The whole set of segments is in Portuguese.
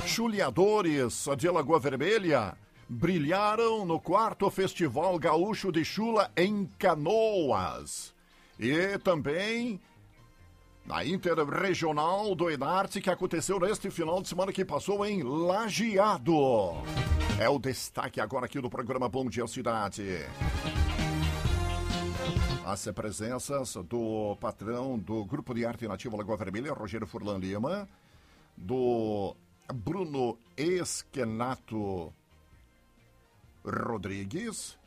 Chuleadores de Lagoa Vermelha brilharam no 4º Festival Gaúcho de Chula em Canoas. E também na Interregional do Enarte, que aconteceu neste final de semana que passou em Lajeado. É o destaque agora aqui do programa Bom Dia Cidade. As presenças do patrão do Grupo de Arte Nativa Lagoa Vermelha, Rogério Furlan Lima, do Bruno Esquenato Rodrigues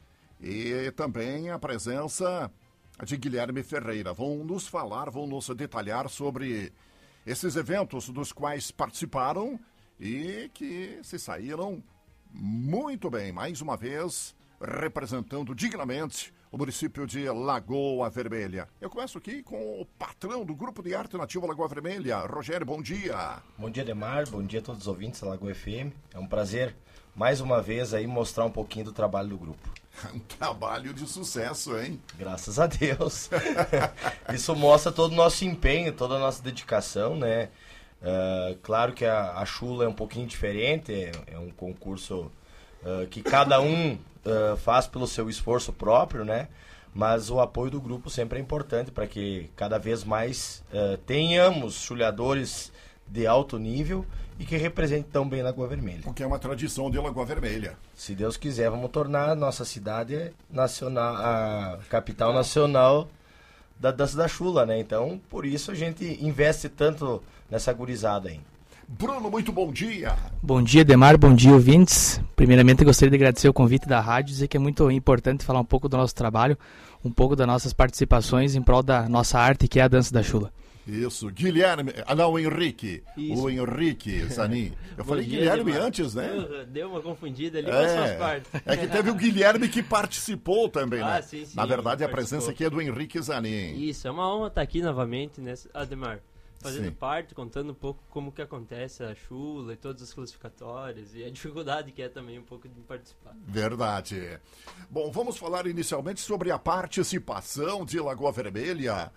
e também a presença de Guilherme Ferreira. Vão nos detalhar sobre esses eventos dos quais participaram e que se saíram muito bem, mais uma vez representando dignamente o município de Lagoa Vermelha. Eu começo aqui com o patrão do Grupo de Arte Nativa Lagoa Vermelha. Rogério, bom dia. Bom dia, Demar. Bom dia a todos os ouvintes da Lagoa FM. É um prazer, mais uma vez, aí mostrar um pouquinho do trabalho do grupo. Um trabalho de sucesso, hein? Graças a Deus. Isso mostra todo o nosso empenho, toda a nossa dedicação, né? Claro que a Chula é um pouquinho diferente, é um concurso que cada um faz pelo seu esforço próprio, né? Mas o apoio do grupo sempre é importante para que cada vez mais tenhamos chuleadores de alto nível e que representem tão bem Lagoa Vermelha. Porque é uma tradição de Lagoa Vermelha. Se Deus quiser, vamos tornar a nossa cidade nacional, a capital nacional da dança da chula, né? Então, por isso a gente investe tanto nessa gurizada aí. Bruno, muito bom dia. Bom dia, Demar, bom dia, ouvintes. Primeiramente, eu gostaria de agradecer o convite da rádio, dizer que é muito importante falar um pouco do nosso trabalho, um pouco das nossas participações em prol da nossa arte, que é a dança da chula. Isso, Guilherme, o Henrique. Isso. O Henrique Zanin. Eu falei dia, Guilherme Demar. Antes, né? Deu uma confundida ali, mas faz parte. É que teve o Guilherme que participou também, né? Sim, na verdade, a presença aqui é do Henrique Zanin. Isso, é uma honra estar aqui novamente, né, Ademar? Fazendo parte, contando um pouco como que acontece a chula e todas as classificatórias e a dificuldade que é também um pouco de participar. Verdade. Bom, vamos falar inicialmente sobre a participação de Lagoa Vermelha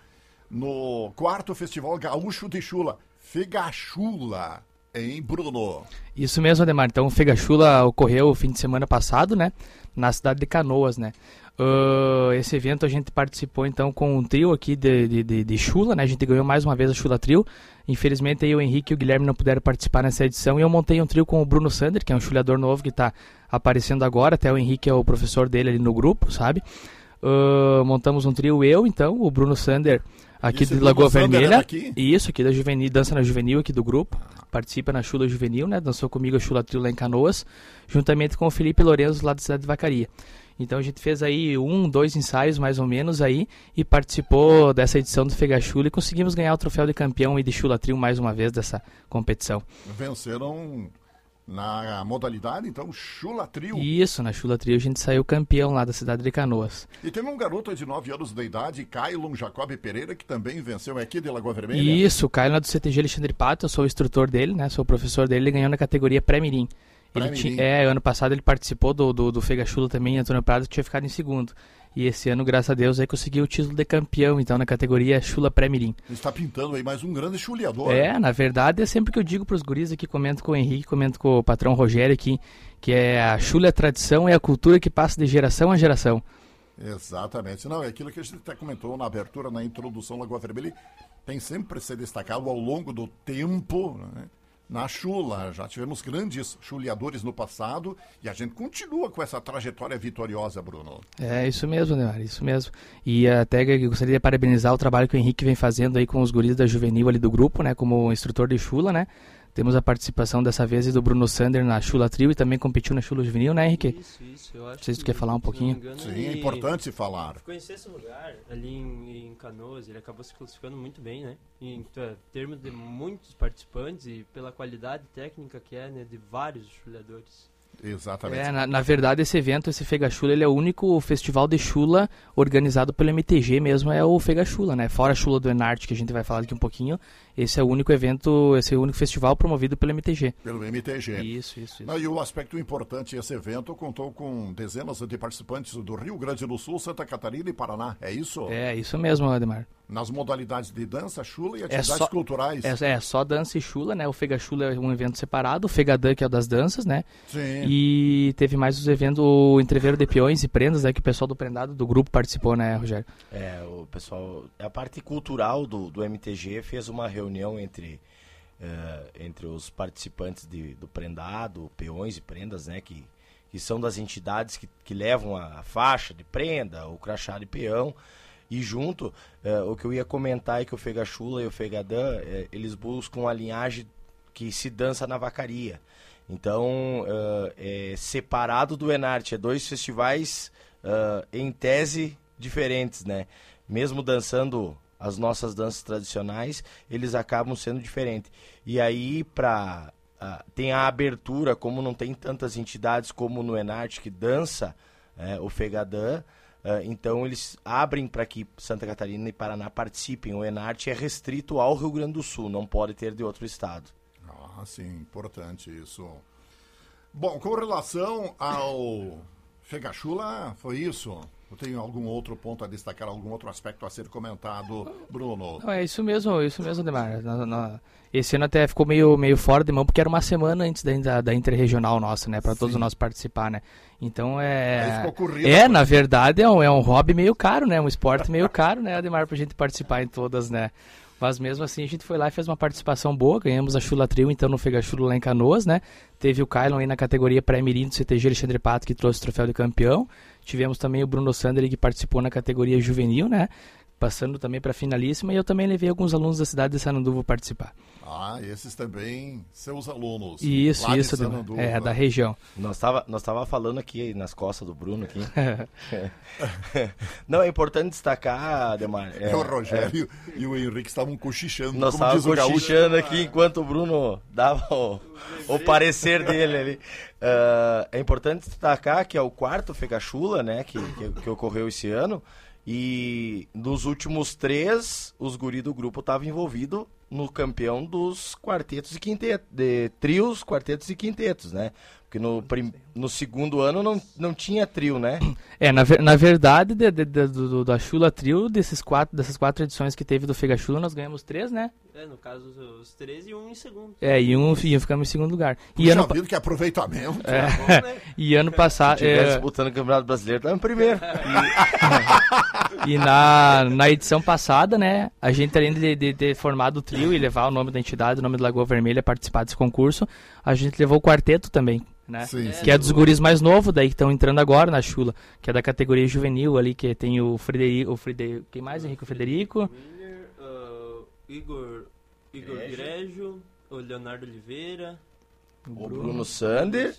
no 4º Festival Gaúcho de Chula, Fegachula, em Bruno. Isso mesmo, Ademar. Então, o Fegachula ocorreu o fim de semana passado, né, na cidade de Canoas, né. Esse evento a gente participou então com um trio aqui de chula, né? A gente ganhou mais uma vez a Chula Trio. Infelizmente aí o Henrique e o Guilherme não puderam participar nessa edição e eu montei um trio com o Bruno Sander, que é um chuleador novo que está aparecendo agora. Até o Henrique é o professor dele ali no grupo, sabe? Montamos um trio, eu então, o Bruno Sander aqui de Lagoa Vermelha. Isso, aqui da Juvenil, dança na Juvenil aqui do grupo. Participa na Chula Juvenil, né? Dançou comigo a Chula Trio lá em Canoas, juntamente com o Felipe Lourenço lá da cidade de Vacaria. Então a gente fez aí 2 ensaios mais ou menos aí e participou dessa edição do Fegachula e conseguimos ganhar o troféu de campeão e de Chula Trio mais uma vez dessa competição. Venceram na modalidade, então, Chula Trio. Isso, na Chula Trio a gente saiu campeão lá da cidade de Canoas. E teve um garoto de 9 anos de idade, Kailon Jacob Pereira, que também venceu aqui de Lagoa Vermelha. Isso, o Kailon é do CTG Alexandre Pato, eu sou o instrutor dele, né? Sou o professor dele, ele ganhou na categoria pré-mirim. Ano passado ele participou do Fegachula também, Antônio Prado, que tinha ficado em segundo. E esse ano, graças a Deus, aí conseguiu o título de campeão, então, na categoria Chula Pré-Mirim. Está pintando aí mais um grande chuleador. Na verdade, é sempre que eu digo para os guris aqui, comento com o Henrique, comento com o patrão Rogério aqui, que é a chula é a tradição, é a cultura que passa de geração a geração. Exatamente. Não, é aquilo que a gente até comentou na abertura, na introdução, Lagoa Vermelha, tem sempre se destacado ao longo do tempo, né? Na chula, já tivemos grandes chuleadores no passado e a gente continua com essa trajetória vitoriosa, Bruno. É isso mesmo, Neymar, isso mesmo. E até eu gostaria de parabenizar o trabalho que o Henrique vem fazendo aí com os guris da Juvenil ali do grupo, né, como instrutor de chula, né. Temos a participação dessa vez do Bruno Sander na Chula Trio e também competiu na Chula Juvenil, né, Henrique? Isso. Eu acho não sei se tu quer falar um pouquinho. Engano, sim, é importante falar. Ficou em 6º lugar ali em Canoas, ele acabou se classificando muito bem, né? Em termos de muitos participantes e pela qualidade técnica que é, né, de vários chuleadores. Exatamente. Na verdade, esse evento, esse Fegachula, ele é o único festival de chula organizado pelo MTG mesmo, é o Fegachula, né? Fora a Chula do Enarte, que a gente vai falar daqui um pouquinho, esse é o único evento, esse é o único festival promovido pelo MTG. Pelo MTG. Isso. Não, e o aspecto importante, esse evento contou com dezenas de participantes do Rio Grande do Sul, Santa Catarina e Paraná, é isso? É, isso mesmo, Ademar. Nas modalidades de dança, chula e atividades culturais. Só dança e chula, né? O Fega Chula é um evento separado, o Fegadã, que é o das danças, né? Sim. E teve mais os eventos, o Entreveiro de Peões e Prendas, né? Que o pessoal do Prendado, do grupo, participou, né, Rogério? O pessoal, a parte cultural do MTG fez uma reunião entre os participantes do Prendado, Peões e Prendas, né? Que são das entidades que levam a faixa de prenda, o crachá de peão. E junto, o que eu ia comentar é que o Fega Chula e o Fegadã, eles buscam a linhagem que se dança na vacaria. Então, é separado do Enarte, é 2 festivais em tese diferentes, né? Mesmo dançando as nossas danças tradicionais, eles acabam sendo diferentes. E aí, tem a abertura, como não tem tantas entidades como no Enarte que dança o Fegadã, então eles abrem para que Santa Catarina e Paraná participem. O Enarte é restrito ao Rio Grande do Sul, não pode ter de outro estado. Ah, sim, importante isso. Bom, com relação ao Fega Chula, foi isso? Eu tenho algum outro ponto a destacar, algum outro aspecto a ser comentado, Bruno? Não, é isso mesmo, Demar. Esse ano até ficou meio fora de mão, porque era uma semana antes da interregional nossa, né? Para todos nós participar, né? Então ficou corrido, na verdade é um hobby meio caro, né? Um esporte meio caro, né, Ademar, pra gente participar em todas, né? Mas mesmo assim a gente foi lá e fez uma participação boa, ganhamos a Chula Trio então no Fega Chula lá em Canoas, né? Teve o Kylon aí na categoria pré-mirim do CTG Alexandre Pato, que trouxe o troféu de campeão. Tivemos também o Bruno Sander, que participou na categoria juvenil, né? Passando também para finalíssima, e eu também levei alguns alunos da cidade de Sananduva participar. Ah, esses também seus alunos. Isso, da região. Nós tava falando aqui nas costas do Bruno aqui. Não, é importante destacar, Ademar. O Rogério e o Henrique estavam cochichando. Nós estávamos cochichando aqui enquanto o Bruno dava o parecer dele ali. É importante destacar que é o 4º Fega Chula, né, que ocorreu esse ano. E nos últimos 3, os guri do grupo estavam envolvidos no campeão dos quartetos e quintetos, de trios, quartetos e quintetos, né? Porque no segundo ano não tinha trio, né? Na verdade, da Chula Trio, dessas 4 edições que teve do Fega Chula, nós ganhamos 3, né? No caso, os 3 e um em segundo. E um ficamos em segundo lugar. Puxa vida, que aproveitamento. E ano passado... Se tivesse disputando o Campeonato Brasileiro, estava em primeiro. E na edição passada, né, a gente, além de ter formado o trio e levar o nome da entidade, o nome da Lagoa Vermelha, participar desse concurso, a gente levou o quarteto também, né? Sim. Que é dos guris mais novos, daí que estão entrando agora na Chula, que é da categoria juvenil ali, que tem o Frederico, quem mais, Henrique? O Frederico? Igor Grégio, o Leonardo Oliveira, o Bruno Sander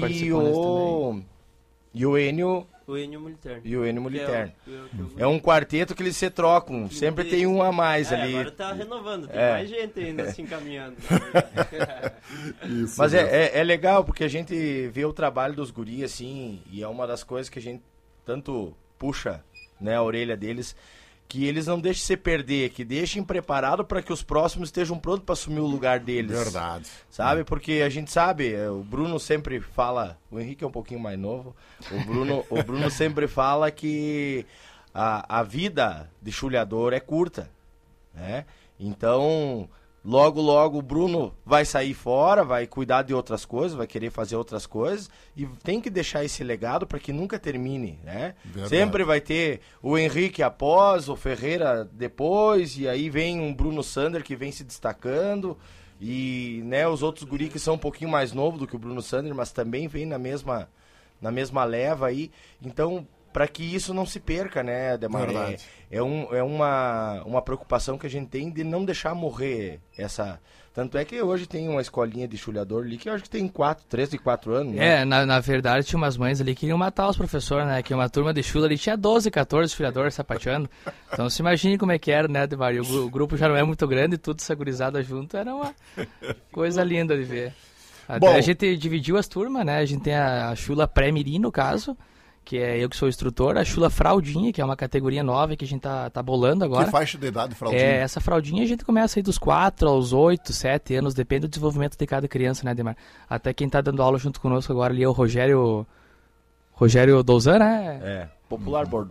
e o Enio... O Enio Militerno. E o Enio Militerno. É um quarteto que eles se trocam. Sempre tem um a mais ali. Agora tá renovando. Tem mais gente ainda se encaminhando. Isso. Mas é legal, porque a gente vê o trabalho dos guris, assim, e é uma das coisas que a gente tanto puxa, né, a orelha deles, que eles não deixem se perder, que deixem preparado para que os próximos estejam prontos para assumir o lugar deles. Verdade. Sabe? Porque a gente sabe, o Bruno sempre fala, o Henrique é um pouquinho mais novo, o Bruno sempre fala que a vida de chulhador é curta, né? Então, logo o Bruno vai sair fora, vai cuidar de outras coisas, vai querer fazer outras coisas e tem que deixar esse legado para que nunca termine, né? Verdade. Sempre vai ter o Henrique após, o Ferreira depois, e aí vem um Bruno Sander que vem se destacando e, né, os outros guri que são um pouquinho mais novos do que o Bruno Sander, mas também vem na mesma leva aí. Então, para que isso não se perca, né, Ademar? É uma preocupação que a gente tem de não deixar morrer essa... Tanto é que hoje tem uma escolinha de chulhador ali que eu acho que tem 3 e 4 anos, né? Na verdade tinha umas mães ali que queriam matar os professores, né? Que uma turma de chula ali tinha 12, 14 chulhadores sapateando. Então se imagine como é que era, né, Ademar? E o grupo já não é muito grande, tudo essa gurizada junto, era uma coisa linda de ver. Até a gente dividiu as turmas, né? A gente tem a Chula Pré-Mirim, no caso, que é eu que sou instrutor, a Chula Fraldinha, que é uma categoria nova que a gente tá bolando agora. Que faixa de idade, fraldinha? Essa fraldinha a gente começa aí dos 4 aos 8, 7 anos, depende do desenvolvimento de cada criança, né, Ademar? Até quem tá dando aula junto conosco agora ali é o Rogério Douzan, né? Popular Bordoga.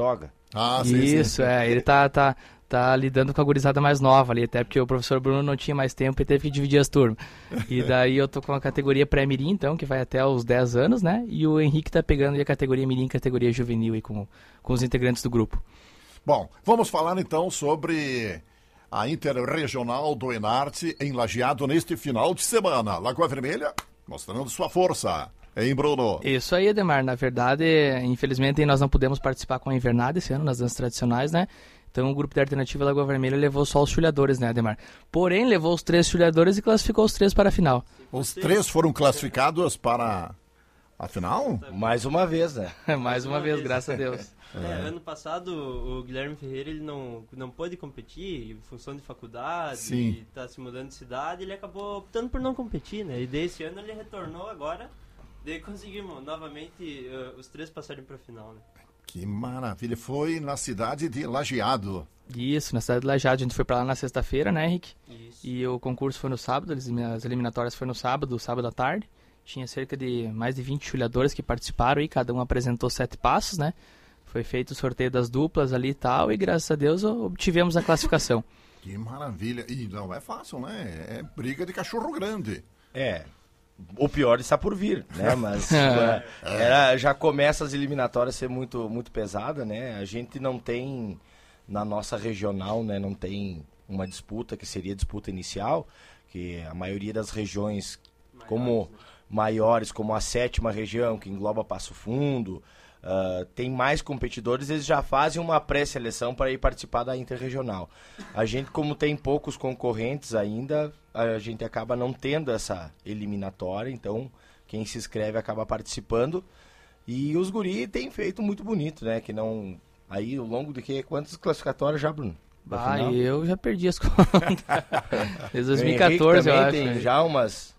Ah, sim, Isso, sim. ele tá lidando com a gurizada mais nova ali, até porque o professor Bruno não tinha mais tempo e teve que dividir as turmas. E daí eu tô com a categoria pré-mirim, então, que vai até os 10 anos, né? E o Henrique tá pegando aí a categoria mirim, categoria juvenil aí com os integrantes do grupo. Bom, vamos falar então sobre a Interregional do Enarte em Lajeado neste final de semana. Lagoa Vermelha mostrando sua força. Hein, Bruno? Isso aí, Ademar. Na verdade, infelizmente, nós não pudemos participar com a invernada esse ano, nas danças tradicionais, né? Então, o grupo da Alternativa Lagoa Vermelha levou só os chulhadores, né, Ademar? Porém, levou os 3 chulhadores e classificou os 3 para a final. Os 3 foram classificados para a final? Mais uma vez, né? Mais uma vez, graças a Deus. Ano passado o Guilherme Ferreira ele não pôde competir em função de faculdade, Sim. e tá se mudando de cidade, ele acabou optando por não competir, né? E desse ano ele retornou agora, daí conseguimos novamente os 3 passarem para a final, né? Que maravilha. Foi na cidade de Lajeado. Isso, na cidade de Lajeado. A gente foi para lá na sexta-feira, né, Henrique? Isso. E o concurso foi no sábado, as eliminatórias foi no sábado à tarde. Tinha cerca de mais de 20 chulhadores que participaram e cada um apresentou 7 passos, né? Foi feito o sorteio das duplas ali e tal, e graças a Deus obtivemos a classificação. Que maravilha. E não é fácil, né? É briga de cachorro grande. O pior está por vir, né? Mas já começa as eliminatórias a ser muito, muito pesada, né? A gente não tem, na nossa regional, né? Não tem uma disputa que seria a disputa inicial, que a maioria das regiões maiores, como a 7ª região, que engloba Passo Fundo, tem mais competidores, eles já fazem uma pré-seleção para ir participar da interregional. A gente, como tem poucos concorrentes ainda, a gente acaba não tendo essa eliminatória, então quem se inscreve acaba participando. E os guri têm feito muito bonito, né? Que não... Aí, ao longo de quantas classificatórias já, Bruno? Eu já perdi as contas. Desde 2014, eu acho. Tem já umas...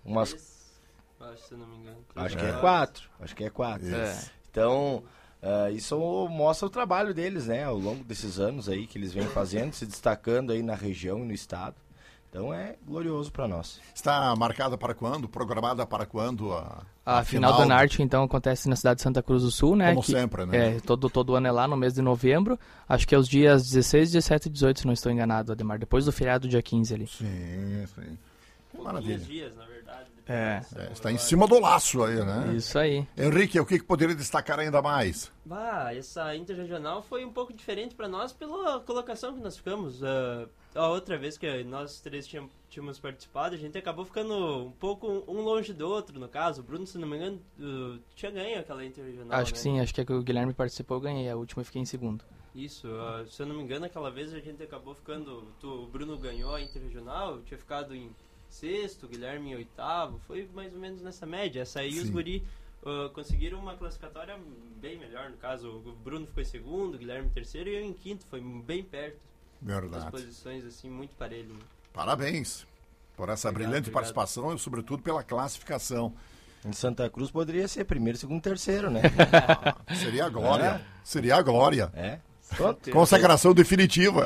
Acho, se eu não me engano. Acho que é 4. Então, isso mostra o trabalho deles, né? Ao longo desses anos aí que eles vêm fazendo, se destacando aí na região e no estado. Então é glorioso para nós. Está marcada para quando? Programada para quando? A final do Enarte, então, acontece na cidade de Santa Cruz do Sul, né? Como sempre, né? Todo ano é lá, no mês de novembro. Acho que é os dias 16, 17 e 18, se não estou enganado, Ademar. Depois do feriado, dia 15 ali. Sim. Que maravilha. Dias, na verdade. Está em cima do laço aí, né? Isso aí. Henrique, o que poderia destacar ainda mais? Essa interregional foi um pouco diferente para nós pela colocação que nós ficamos. A outra vez que nós 3 tínhamos participado, a gente acabou ficando um pouco um longe do outro, no caso. O Bruno, se não me engano, tinha ganho aquela interregional, Acho que sim, acho que o Guilherme participou, eu ganhei. A última eu fiquei em segundo. Isso, se eu não me engano, aquela vez a gente acabou ficando... O Bruno ganhou a interregional, eu tinha ficado em 6º, o Guilherme em 8º, foi mais ou menos nessa média. Essa aí os guri conseguiram uma classificatória bem melhor, no caso, o Bruno ficou em 2º, o Guilherme em 3º e eu em 5º, foi bem perto. Verdade. As posições assim, muito parelho. Né? Parabéns por essa brilhante participação e sobretudo pela classificação. Em Santa Cruz poderia ser 1º, 2º, 3º, né? Seria a glória. Seria a glória. Consagração definitiva.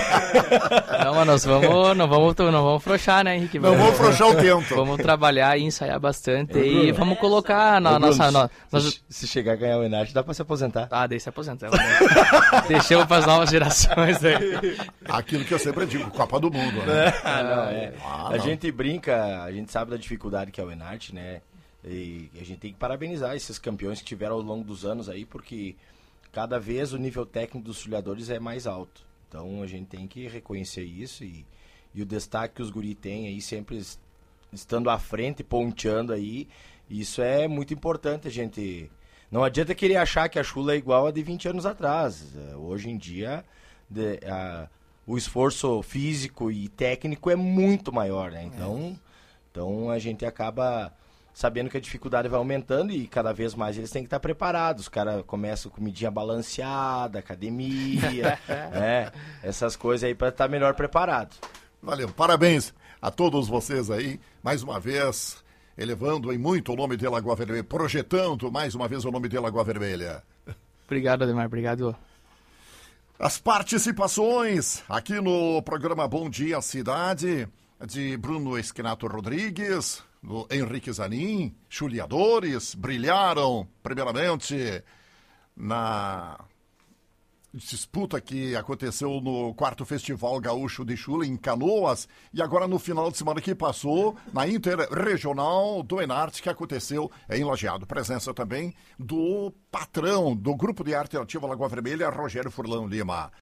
Não, mas nós não vamos afrouxar, né, Henrique? Não vamos afrouxar o tempo. Vamos trabalhar e ensaiar bastante e vamos colocar na nossa... Se chegar a ganhar o Enarte, dá pra se aposentar. Daí se aposenta. Deixamos pras novas gerações aí. Aquilo que eu sempre digo, Copa do Mundo, né? A gente brinca, a gente sabe da dificuldade que é o Enarte, né? E a gente tem que parabenizar esses campeões que tiveram ao longo dos anos aí, porque... cada vez o nível técnico dos chulhadores é mais alto. Então a gente tem que reconhecer isso e o destaque que os guri têm aí, sempre estando à frente, ponteando aí, isso é muito importante. A gente não adianta querer achar que a chula é igual a de 20 anos atrás. Hoje em dia o esforço físico e técnico é muito maior, né? Então a gente acaba... sabendo que a dificuldade vai aumentando e cada vez mais eles têm que estar preparados. Os caras começam com comidinha balanceada, academia, essas coisas aí para estar melhor preparado. Valeu, parabéns a todos vocês aí, mais uma vez, elevando em muito o nome de Lagoa Vermelha, projetando mais uma vez o nome de Lagoa Vermelha. Obrigado, Ademar, obrigado. As participações aqui no programa Bom Dia Cidade, de Bruno Esquinato Rodrigues, do Henrique Zanin, chulhadores, brilharam, primeiramente, na disputa que aconteceu no 4º Festival Gaúcho de Chula, em Canoas, e agora no final de semana que passou, na Interregional do Enarte, que aconteceu em Lajeado. Presença também do patrão do Grupo de Arte Ativa Lagoa Vermelha, Rogério Furlan Lima.